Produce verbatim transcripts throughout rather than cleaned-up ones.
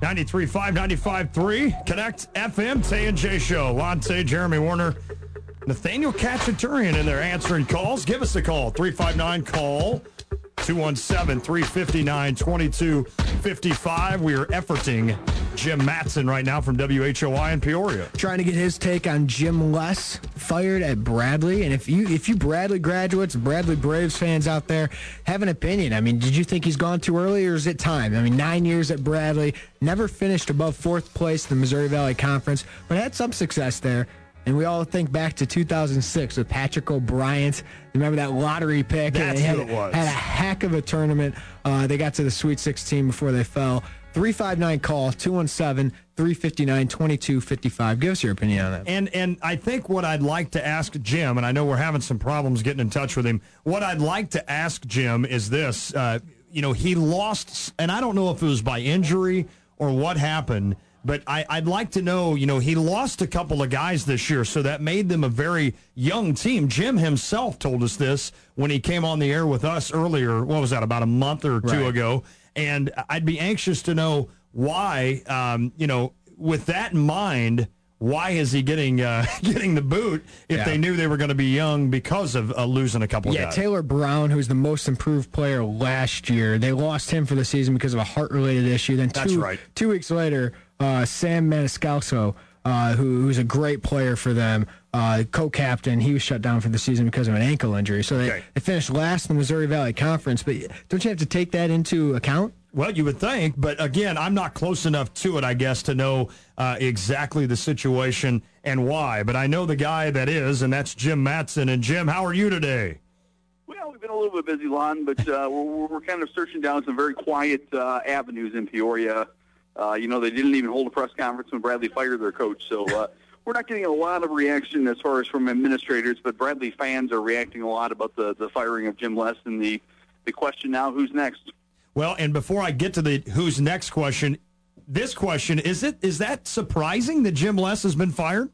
ninety-three point five, ninety-five point three, Connect F M, Tay and J Show. Lonte, Jeremy Warner, Nathaniel Cacciaturian in there answering calls. Give us a call, three five nine, call, two one seven, three five nine, two two five five. We are efforting Jim Matson right now from W H O I in Peoria. Trying to get his take on Jim Les fired at Bradley. And if you if you Bradley graduates, Bradley Braves fans out there, have an opinion. I mean, did you think he's gone too early, or is it time? I mean, nine years at Bradley, never finished above fourth place in the Missouri Valley Conference, but had some success there. And we all think back to two thousand six with Patrick O'Brien. Remember that lottery pick? That's had, who it was. Had a heck of a tournament. Uh, they got to the Sweet sixteen before they fell. three five nine, call, two one seven, three five nine, two two five five. Give us your opinion on that. And and I think what I'd like to ask Jim, and I know we're having some problems getting in touch with him, what I'd like to ask Jim is this. Uh, you know, he lost, and I don't know if it was by injury or what happened, but I, I'd like to know, you know, he lost a couple of guys this year, so that made them a very young team. Jim himself told us this when he came on the air with us earlier, what was that, about a month or two Right. ago. And I'd be anxious to know why, um, you know, with that in mind, why is he getting uh, getting the boot if Yeah. they knew they were going to be young because of uh, losing a couple Yeah, of guys? Taylor Brown, who's the most improved player last year, they lost him for the season because of a heart-related issue. Then two, That's right. two weeks later, uh, Sam Maniscalco, uh, who, who's a great player for them, uh, co-captain, he was shut down for the season because of an ankle injury. So they, Okay. they finished last in the Missouri Valley Conference. But don't you have to take that into account? Well, you would think, but again, I'm not close enough to it, I guess, to know uh, exactly the situation and why. But I know the guy that is, and that's Jim Matson. And Jim, how are you today? Well, we've been a little bit busy, Lon, but uh, we're, we're kind of searching down some very quiet uh, avenues in Peoria. Uh, you know, they didn't even hold a press conference when Bradley fired their coach, so uh, we're not getting a lot of reaction as far as from administrators, but Bradley fans are reacting a lot about the, the firing of Jim Les and the, the question now, who's next? Well, and before I get to the who's next question, this question, is it is that surprising that Jim Les has been fired?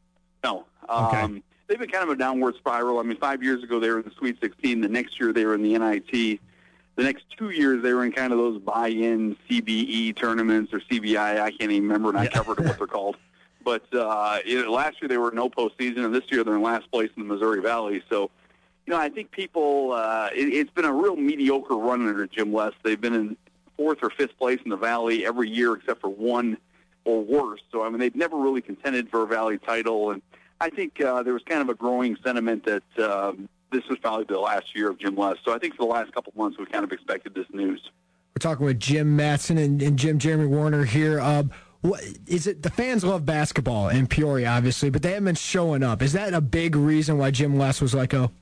No. Um, Okay. They've been kind of a downward spiral. I mean, five years ago they were in the Sweet sixteen. The next year they were in the N I T. The next two years they were in kind of those buy-in C B E tournaments or C B I. I can't even remember, and I covered what they're called. But uh, you know, last year they were in no postseason, and this year they're in last place in the Missouri Valley. So, you know, I think people, uh, it, it's been a real mediocre run under Jim Les. They've been in fourth or fifth place in the Valley every year except for one or worse. So, I mean, they've never really contended for a Valley title. And I think uh, there was kind of a growing sentiment that um, this was probably the last year of Jim Les. So I think for the last couple of months we've kind of expected this news. We're talking with Jim Matson and, and Jim Jeremy Warner here. Uh, what, is it the fans love basketball in Peoria, obviously, but they haven't been showing up. Is that a big reason why Jim Les was like, oh?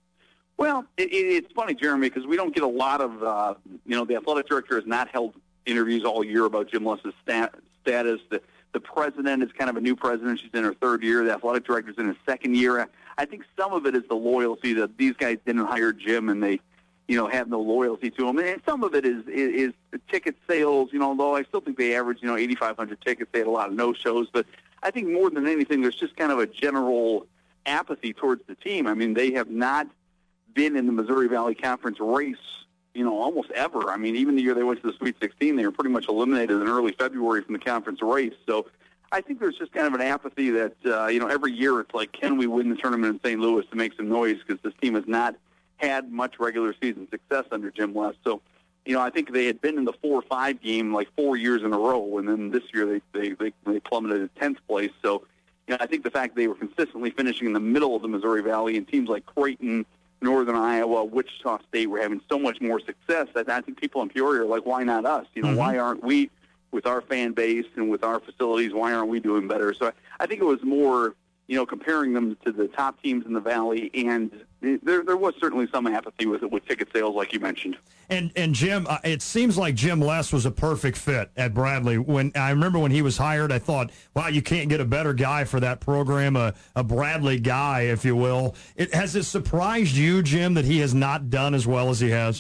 Well, it, it, it's funny, Jeremy, because we don't get a lot of, uh, you know, the athletic director has not held interviews all year about Jim Les's stat, status. The, the president is kind of a new president. She's in her third year. The athletic director's in his second year. I think some of it is the loyalty that these guys didn't hire Jim and they, you know, have no loyalty to him. And some of it is, is, is ticket sales, you know, although I still think they average, you know, eighty-five hundred tickets. They had a lot of no-shows. But I think more than anything, there's just kind of a general apathy towards the team. I mean, they have not been in the Missouri Valley Conference race, you know, almost ever. I mean, even the year they went to the Sweet sixteen, they were pretty much eliminated in early February from the conference race. So I think there's just kind of an apathy that, uh, you know, every year it's like, can we win the tournament in Saint Louis to make some noise? Because this team has not had much regular season success under Jim Les. So, you know, I think they had been in the four or five game like four years in a row, and then this year they they they, they plummeted to tenth place. So, you know, I think the fact they were consistently finishing in the middle of the Missouri Valley, and teams like Creighton, Northern Iowa, Wichita State were having so much more success that I think people in Peoria are like, why not us? You know, Mm-hmm. why aren't we, with our fan base and with our facilities, why aren't we doing better? So I think it was more, you know, comparing them to the top teams in the Valley, and there there was certainly some apathy with it, with ticket sales, like you mentioned. And and Jim, uh, it seems like Jim Les was a perfect fit at Bradley. When I remember when he was hired, I thought, wow, you can't get a better guy for that program, a, a Bradley guy, if you will. It, has it surprised you, Jim, that he has not done as well as he has?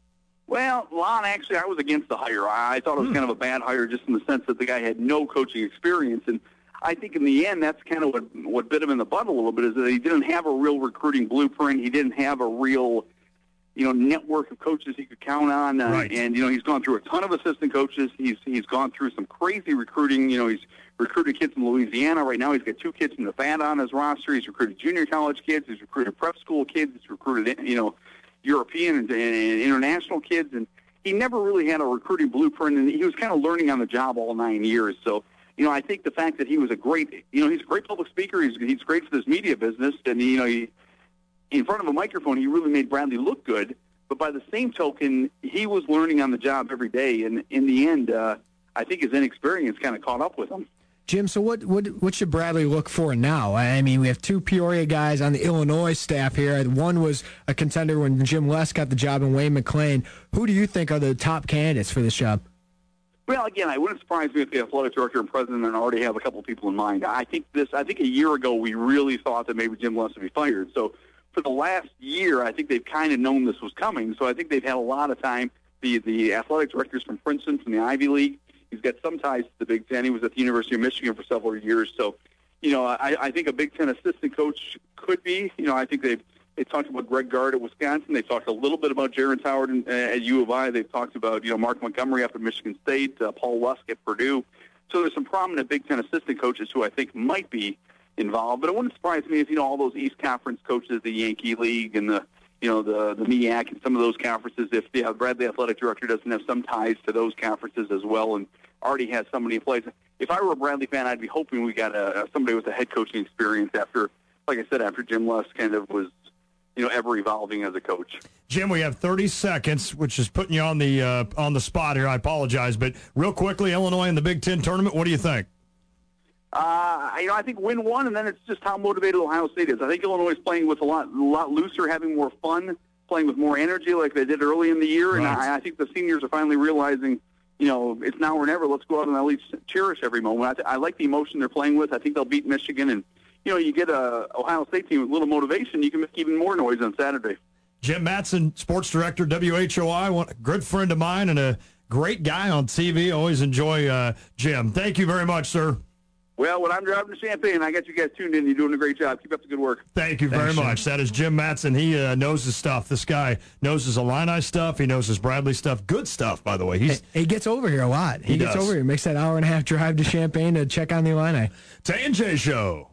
Well, Lon, actually, I was against the hire. I thought it was kind of a bad hire just in the sense that the guy had no coaching experience. And I think in the end, that's kind of what, what bit him in the butt a little bit, is that he didn't have a real recruiting blueprint. He didn't have a real you know, network of coaches he could count on. Uh, Right. And, you know, he's gone through a ton of assistant coaches. He's he's gone through some crazy recruiting. You know, he's recruited kids from Louisiana. Right now he's got two kids from Nevada on his roster. He's recruited junior college kids. He's recruited prep school kids. He's recruited, you know, European and, and international kids. And he never really had a recruiting blueprint, and he was kind of learning on the job all nine years. So, you know, I think the fact that he was a great, you know, he's a great public speaker. He's he's great for this media business, and, you know, he, in front of a microphone, he really made Bradley look good. But by the same token, he was learning on the job every day, and in the end, uh, I think his inexperience kind of caught up with him. Jim, so what, what what should Bradley look for now? I mean, we have two Peoria guys on the Illinois staff here. One was a contender when Jim Les got the job, and Wayne McLean. Who do you think are the top candidates for this job? Well, again, it wouldn't surprise me if the athletic director and president already have a couple of people in mind. I think this. I think a year ago we really thought that maybe Jim Les would be fired. So for the last year, I think they've kind of known this was coming. So I think they've had a lot of time. The the athletic directors from Princeton, from the Ivy League. He's got some ties to the Big Ten. He was at the University of Michigan for several years. So, you know, I, I think a Big Ten assistant coach could be. You know, I think they've they talked about Greg Gard at Wisconsin. They talked a little bit about Jaron Howard in, uh, at U of I. They've talked about, you know, Mark Montgomery up at Michigan State, uh, Paul Lusk at Purdue. So there's some prominent Big Ten assistant coaches who I think might be involved. But it wouldn't surprise me if, you know, all those East Conference coaches, the Yankee League and the, you know, the the M E A C and some of those conferences, if the uh, Bradley athletic director doesn't have some ties to those conferences as well and already has somebody in place. If I were a Bradley fan, I'd be hoping we got a, somebody with a head coaching experience after, like I said, after Jim Les kind of was, you know, ever evolving as a coach. Jim, we have thirty seconds, which is putting you on the uh, on the spot here. I apologize, but real quickly, Illinois in the Big Ten tournament. What do you think? Uh, you know, I think win one, and then it's just how motivated Ohio State is. I think Illinois is playing with a lot, a lot looser, having more fun, playing with more energy, like they did early in the year. And Right. I, I think the seniors are finally realizing, you know, it's now or never. Let's go out and at least cherish every moment. I, th- I like the emotion they're playing with. I think they'll beat Michigan, and you know, you get a Ohio State team with a little motivation, you can make even more noise on Saturday. Jim Matson, sports director, W H O I, one, a good friend of mine and a great guy on T V. Always enjoy uh, Jim. Thank you very much, sir. Well, when I'm driving to Champaign, I got you guys tuned in. You're doing a great job. Keep up the good work. Thank you very Thanks, much. That is Jim Matson. He uh, knows his stuff. This guy knows his Illini stuff. He knows his Bradley stuff. Good stuff, by the way. He's He gets over here a lot. He, He gets does. over here, makes that hour and a half drive to Champaign to check on the Illini. Tay and Jay Show.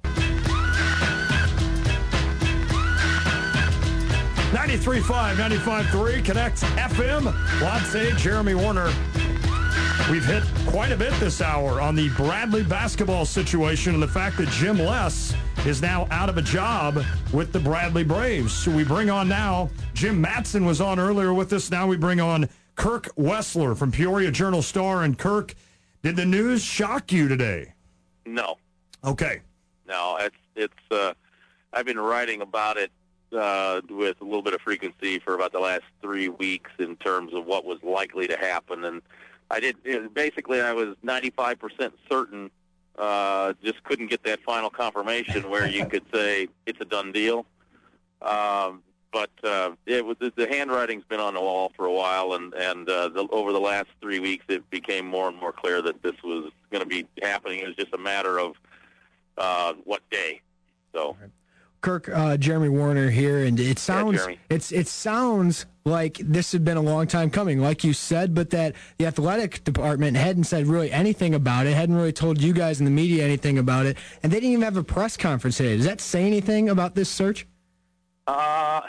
ninety-three point five, ninety-five point three, Connect F M. Latte, Jeremy Warner. We've hit quite a bit this hour on the Bradley basketball situation and the fact that Jim Les is now out of a job with the Bradley Braves. So we bring on now, Jim Matson was on earlier with us. Now we bring on Kirk Wessler from Peoria Journal-Star. And Kirk, did the news shock you today? No, Okay. no. It's it's. Uh, I've been writing about it uh, with a little bit of frequency for about the last three weeks in terms of what was likely to happen, and I did. It, basically, I was ninety-five percent certain. Uh, just couldn't get that final confirmation where you could say it's a done deal. Um, but uh, it was the handwriting's been on the wall for a while, and and uh, the, over the last three weeks, it became more and more clear that this was going to be happening. It was just a matter of uh, what day. So. Kirk, uh, Jeremy Warner here, and it sounds Jeremy. it's it sounds like this had been a long time coming, like you said, but that the athletic department hadn't said really anything about it, hadn't really told you guys in the media anything about it, and they didn't even have a press conference today. Does that say anything about this search? Uh,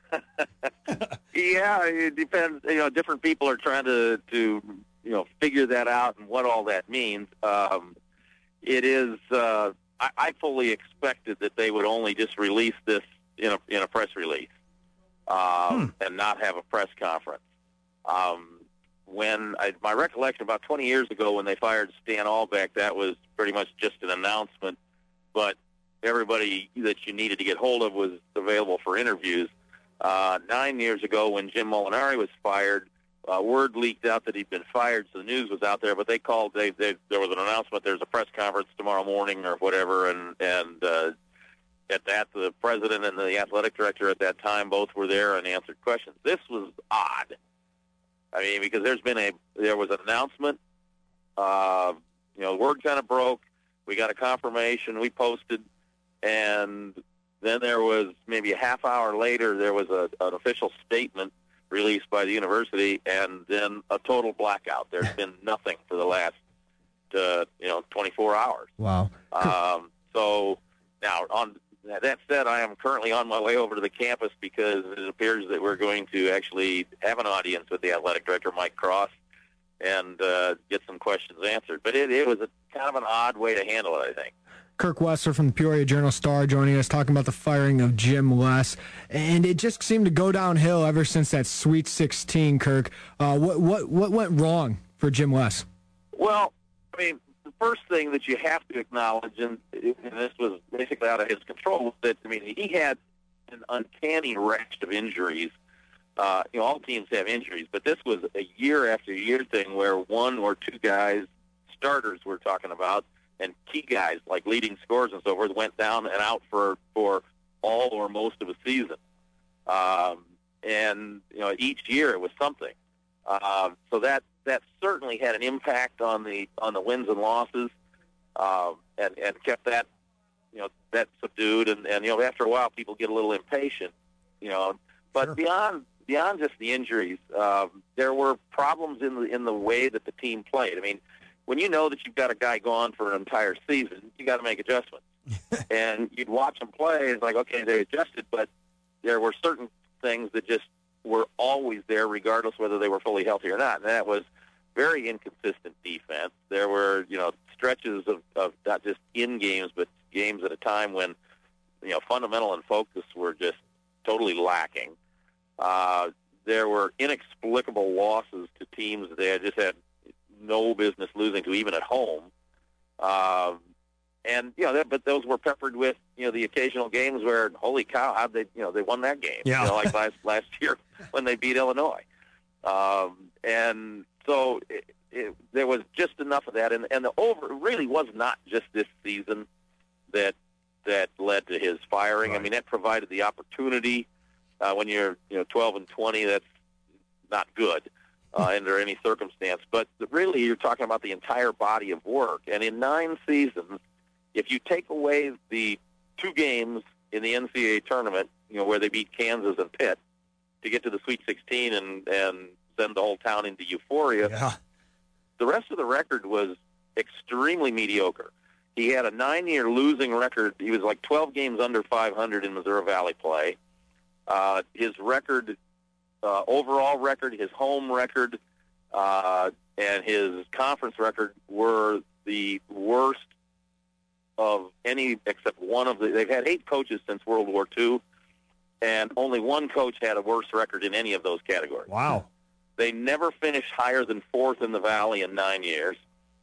yeah, it depends. You know, different people are trying to, to you know, figure that out and what all that means. Um, it is. Uh, I, I fully expected that they would only just release this in a in a press release um, hmm. and not have a press conference. Um, when I, my recollection about twenty years ago when they fired Stan Albeck, that was pretty much just an announcement, but everybody that you needed to get hold of was available for interviews. Uh, nine years ago when Jim Molinari was fired, uh, word leaked out that he'd been fired, so the news was out there, but they called, they, they, there was an announcement, there's a press conference tomorrow morning or whatever, and, and uh, at that, the president and the athletic director at that time both were there and answered questions. This was odd. I mean, because there's been a, there was an announcement, uh, you know, word kind of broke, we got a confirmation, we posted, and then there was maybe a half hour later, there was a, an official statement released by the university, and then a total blackout. There's been nothing for the last, uh, you know, twenty-four hours. Wow. Um, so now, on that said, I am currently on my way over to the campus because it appears that we're going to actually have an audience with the athletic director, Mike Cross, and uh, get some questions answered. But it, it was a kind of an odd way to handle it, I think. Kirk Wessler from the Peoria Journal-Star joining us, talking about the firing of Jim Les, and it just seemed to go downhill ever since that Sweet sixteen. Kirk, uh, what what what went wrong for Jim Les? Well, I mean, the first thing that you have to acknowledge, and, and this was basically out of his control, was that I mean he had an uncanny rash of injuries. Uh, you know, all teams have injuries, but this was a year after year thing where one or two guys, starters we're talking about, and key guys like leading scorers and so forth went down and out for, for all or most of a season. Um, and, you know, each year it was something. Uh, so that that certainly had an impact on the on the wins and losses, uh, and, and kept that, you know, that subdued. And, and, you know, after a while people get a little impatient, you know. But sure. beyond beyond just the injuries, um, there were problems in the in the way that the team played. I mean, when you know that you've got a guy gone for an entire season, you got to make adjustments. And you'd watch them play, it's like, okay, they adjusted, but there were certain things that just were always there, regardless whether they were fully healthy or not. And that was very inconsistent defense. There were, you know, stretches of, of not just in games, but games at a time when, you know, fundamental and focus were just totally lacking. Uh, there were inexplicable losses to teams that they had just had no business losing to, even at home. Um, and, you know, that, but those were peppered with, you know, the occasional games where, holy cow, how'd they, you know, they won that game. Yeah. You know, like last, last year when they beat Illinois. Um, and so it, it, there was just enough of that. And, and the over really was not just this season that that led to his firing. Right. I mean, that provided the opportunity. Uh, when you're, you know, twelve and twenty, that's not good. Uh, under any circumstance. But really, you're talking about the entire body of work. And in nine seasons, if you take away the two games in the N C double A tournament, you know, where they beat Kansas and Pitt to get to the Sweet sixteen and, and send the whole town into euphoria, yeah. the rest of the record was extremely mediocre. He had a nine-year losing record. He was like twelve games under five hundred in Missouri Valley play. Uh, his record... Uh, overall record, his home record, uh, and his conference record were the worst of any except one of the. They've had eight coaches since World War Two, and only one coach had a worse record in any of those categories. Wow. They never finished higher than fourth in the Valley in nine years.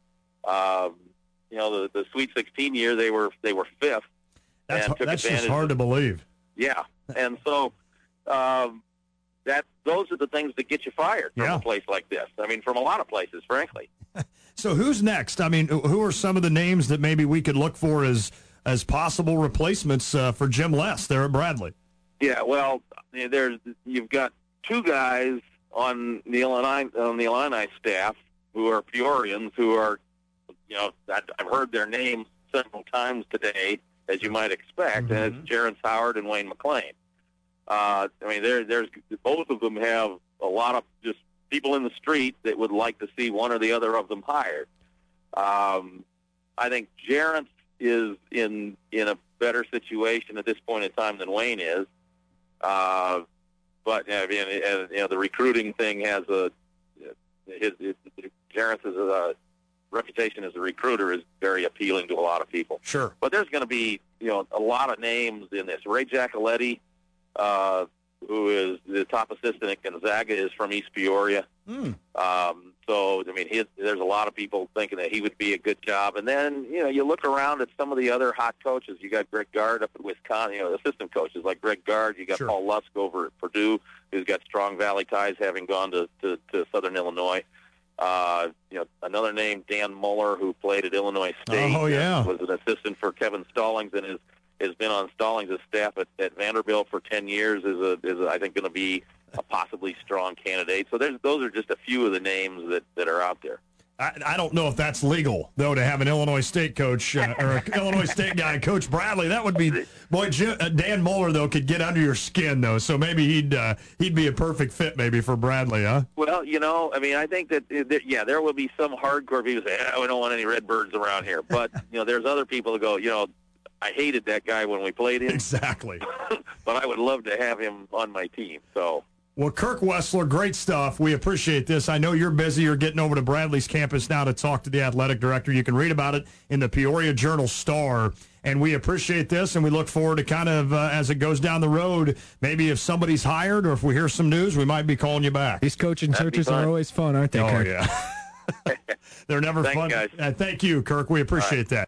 Um, you know, the, the Sweet sixteen year, they were they were fifth. That's, and took that's just advantage hard of, to believe. Yeah, and so. Um, That those are the things that get you fired from yeah. a place like this. I mean, from a lot of places, frankly. So who's next? I mean, who are some of the names that maybe we could look for as as possible replacements uh, for Jim Les there at Bradley? Yeah, well, there's you've got two guys on the Illini on the Illini staff who are Peorians who are, you know, I've heard their names several times today, as you might expect, mm-hmm. and it's Jerrance Howard and Wayne McLean. Uh, I mean, there, there's both of them have a lot of just people in the street that would like to see one or the other of them hired. Um, I think Jerrance is in in a better situation at this point in time than Wayne is. Uh, but I mean, and, you know, the recruiting thing has a his, his Jerrance's uh, reputation as a recruiter is very appealing to a lot of people. Sure, but there's going to be, you know, a lot of names in this. Ray Giacoletti. Uh, who is the top assistant at Gonzaga, is from East Peoria. Mm. Um, so, I mean, his, there's a lot of people thinking that he would be a good job. And then, you know, you look around at some of the other hot coaches. You got Greg Gard up at Wisconsin, you know, assistant coaches like Greg Gard. You got sure. Paul Lusk over at Purdue, who's got strong Valley ties, having gone to, to, to Southern Illinois. Uh, you know, another name, Dan Muller, who played at Illinois State. Oh, yeah. Was an assistant for Kevin Stallings and is has been on Stallings' staff at, at Vanderbilt for ten years, is, a, is a, I think, going to be a possibly strong candidate. So there's, those are just a few of the names that, that are out there. I, I don't know if that's legal, though, to have an Illinois State coach uh, or an Illinois State guy, Coach Bradley. That would be, boy, Jim, uh, Dan Mueller, though, could get under your skin, though. So maybe he'd uh, he'd be a perfect fit, maybe, for Bradley, huh? Well, you know, I mean, I think that, that yeah, there will be some hardcore people say, eh, we don't want any Redbirds around here. But, you know, there's other people that go, you know, I hated that guy when we played him. Exactly. But I would love to have him on my team, so... Well, Kirk Wessler, great stuff. We appreciate this. I know you're busy. You're getting over to Bradley's campus now to talk to the athletic director. You can read about it in the Peoria Journal-Star. And we appreciate this, and we look forward to kind of, uh, as it goes down the road, maybe if somebody's hired or if we hear some news, we might be calling you back. These coaching That'd searches are always fun, aren't they, Oh, Kirk? yeah. They're never Thanks, fun. guys. Uh, thank you, Kirk. We appreciate that.